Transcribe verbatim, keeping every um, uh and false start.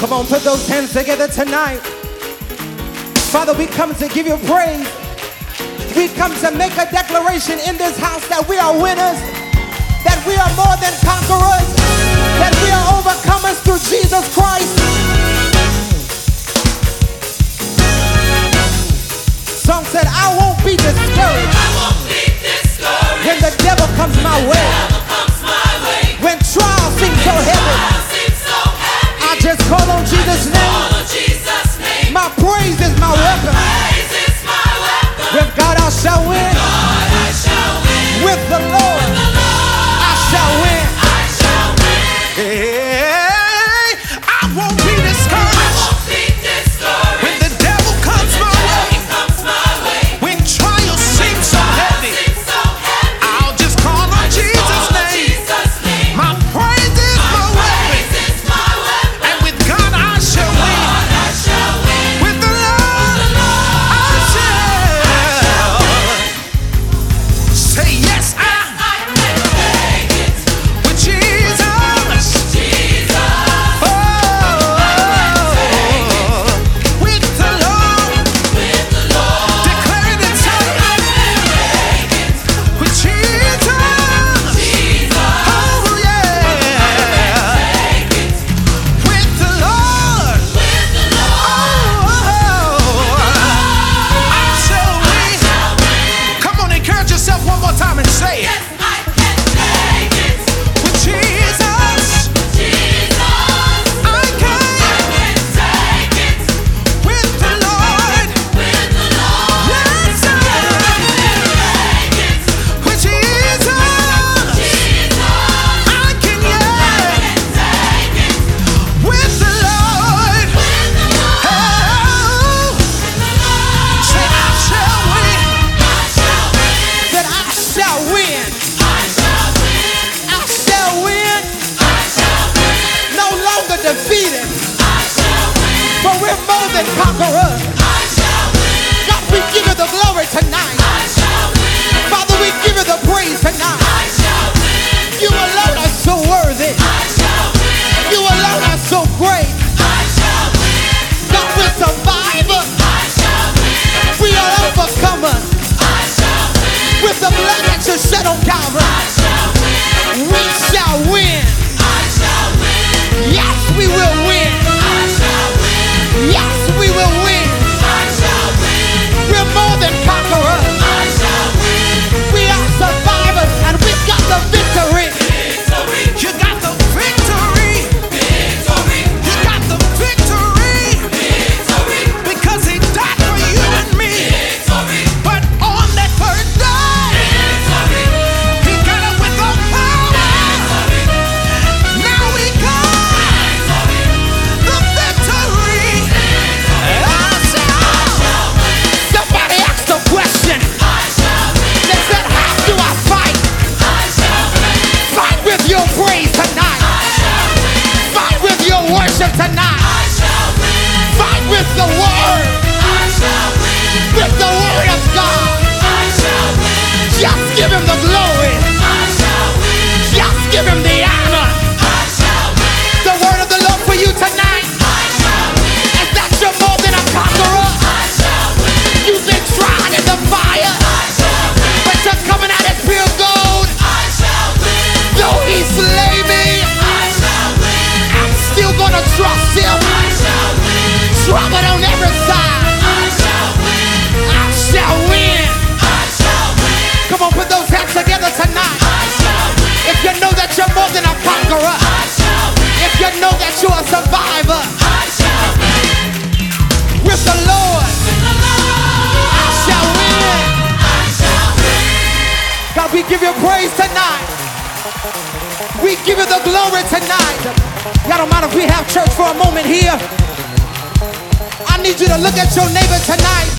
Come on, put those hands together tonight. Father, we come to give you praise. We come to make a declaration in this house that we are winners, that we are more than conquerors, that we are overcomers through Jesus Christ. Song said, I won't be discouraged. I won't be discouraged when the devil comes my way. Devil comes my way. When trials seem so heavy, Trials seem so heavy. I just call on Jesus' name. Call on Jesus' name. My praise is my weapon. Praise is my weapon. With God I shall win. God I shall win. With the Lord The Lord I shall win. I shall win. Hey, I won't be I discouraged won't be discouraged when the devil comes my way. Devil comes my way. When trials seem so heavy, Seems so heavy. I'll just call on Jesus' Call on name. Jesus' name. My praise is my weapon, Praise is my weapon. and with God I shall win. God I shall win. With the Lord The Lord I shall. Say yes, I I can take it. with Jesus. Jesus. Oh, with the Lord, With the Lord. declare it and say, I can make it. with Jesus. Jesus. Oh yeah, Take it. with the Lord. With the Lord. Oh, I shall win. Come on, encourage yourself one more time and say it. Yes, I can take it. With Jesus, Jesus. I can. I can take it. With the Lord, With the Lord. yes, I Take it. with Jesus, Jesus. I can, yeah. Take it. With the Lord, With the Lord. oh, say I shall win. I shall win. that I shall win. I shall win. I shall win. I shall win. No longer defeated, I shall win. but we're more than conquerors. I shall win. God, we give you the glory tonight. I shall win. Father, we give you the praise tonight. I shall win. You alone are so worthy. I shall win. You alone are so great. I shall win. God, we're survivors. I shall win. We are overcomers. I shall win. With the blood that you shed on Calvary, I shall win. we shall win. I shall win. Yes, we will win. I shall win. Yes, we will win. I shall win. We're more than conquerors. I shall win. We are survivors, and we've got the victory. Victory. You got the victory. Victory. You got the victory Victory. because He died for you and me. Victory. But on that third day, Victory. He got up with all power. Now we got the victory. I shall. Somebody asked the question. I shall win. They said, how do I fight? I shall win. Fight with your praise tonight. I shall win. Fight with your worship tonight. I shall win. Fight with the word. I shall win. With the word of God. I shall win. Just give him the glory. I shall win. Just give him the honor. I shall win. The word of the Lord for you tonight I shall win. is that you're more than a conqueror. I shall win. You've been tried in the fire, I shall win. but you're coming out as pure gold. I shall win. Though he slay me, I shall win. I'm still gonna trust him. I shall win. Trouble on every side, I shall win. I shall win. I shall win. Come on, put those hands together tonight. I shall win. If you know that you're more than a conqueror, I shall win. if you know that you're a survivor, I shall win. with the Lord, The Lord. I shall win. I shall win. God, we give you praise tonight. We give you the glory tonight. Y'all don't mind if we have church for a moment here? I need you to look at your neighbor tonight